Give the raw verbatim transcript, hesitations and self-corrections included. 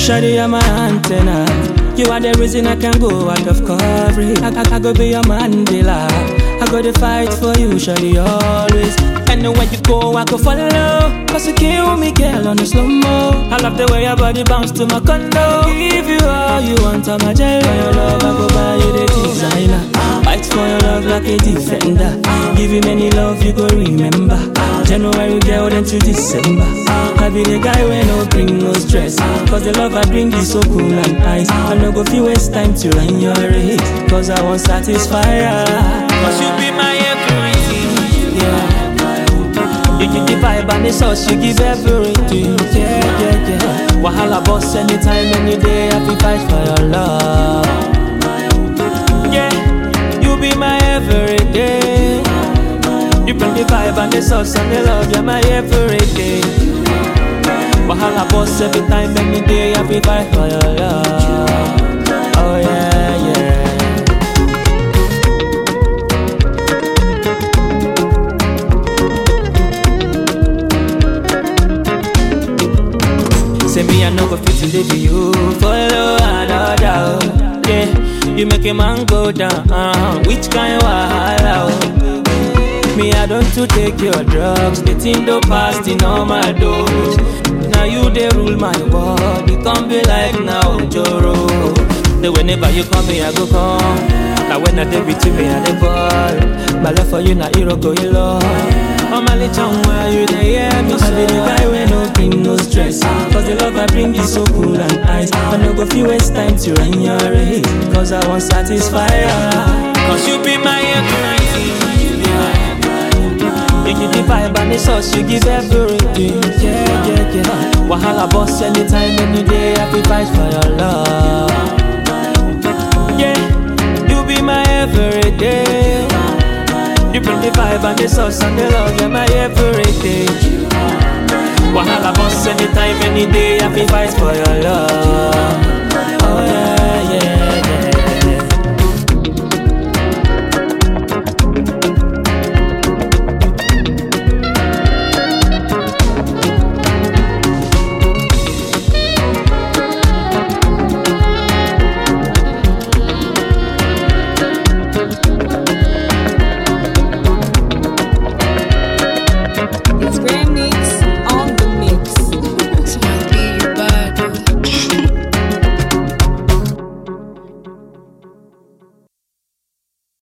Shawty, you're my antenna. You are the reason I can go out of coverage. I, I, I go be your Mandela. I go to fight for you, Shawty, always. And when you go, I go follow. Cause you kill me, girl, on the slow-mo. I love the way your body bounce to my condo. Give you all you want, I'm a jail. For your love, I go buy you the designer. Fight for your love like a defender. Give you many love, you go remember. January, girl, then to December. I be the guy when no bring no stress. Cause the love I bring is so cool and nice. I no go feel waste time to run your race. Cause I won't satisfy ya. Cause you be my everything. Yeah. You give the vibe and the sauce, you give everything. Yeah, yeah, yeah. Wahala boss anytime, any day, I be fight for your love. Yeah, you be my everyday. You bring the vibe and the sauce and the love, you're my everyday. Wahala boss every time, any day, I be fight for your love. Oh yeah, yeah. Say me I no go fit to leave you. Follow another. Yeah, you make a man go down. Uh, which kind wahala? Me I don't to take your drugs. The thing don't pass the normal dose. Now you they rule my world. You can't be like now Joro. The whenever you come me I go come. Now when I dey between me and the ball. My love for you now hero go you love. I'm a little while you dey hear me. I be the guy when no bring no stress. Cause the love I bring is so cool and nice. I no go feel waste time to run your race. Cause I won't satisfy ya. Cause you be my everything. Yeah. You give the vibe and the sauce, you give everything. Yeah, yeah, yeah. Wahala boss anytime, any day, I be fight for your love. Yeah, you be my everyday. You bring the vibe and the sauce and the love, you're my everyday. Wahala boss anytime, any day, I be fight for your love.